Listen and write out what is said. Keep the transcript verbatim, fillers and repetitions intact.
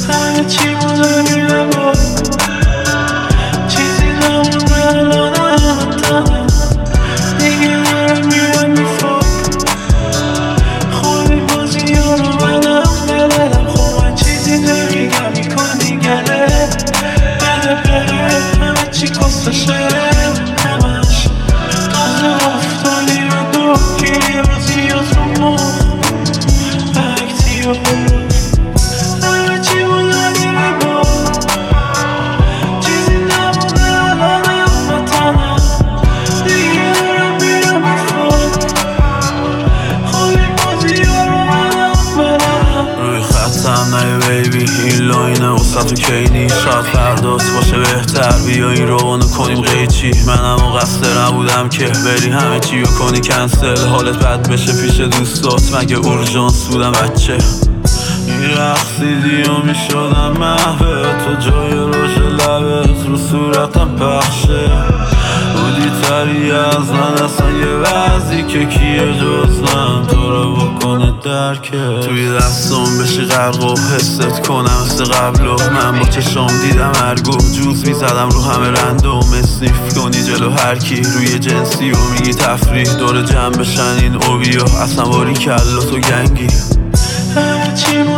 همه چی مداری نبا چیزی نمونه الانم تنم دیگه دارم میرم میفا خودی بازی ها رو منم بلدم خب من چیزی نمیگم میکنی گله بده بره همه چی کستشه همش تازه افتادی به دو گیری بازیات رو مخ اکتیو همه چی مداری نبا چیزی نمونه الانم و تنم دیگه دارم میرم میفاد خودی بازی ها رو منم بلدم روی خطم نه بیبی این لاینه وسط تو کینی شاید فرداست باشه بهتر بیا این روانو کنیم قیچی منم و قصد نبودم که بری همه چی رو کنی کنسل حالت بد بشه پیش دوستات مگه اورژانس بودم بچه میرقصیدی و میشدم محوه تو جای روش لبت رو صورتم پخشه بودی تری از من اصلا یه وضعی که کیه جز من تو رو بکنه درکه توی دستم بشی غرق و حست کنم مثل قبل و من با چشام دیدم ارگو جوز میزدم رو همه رندوم اسنیف کنی جلو هرکی روی جنسی و میگی تفریح دور جمع بشن این اوبیا اصلا باری کلا تو گنگی همه چی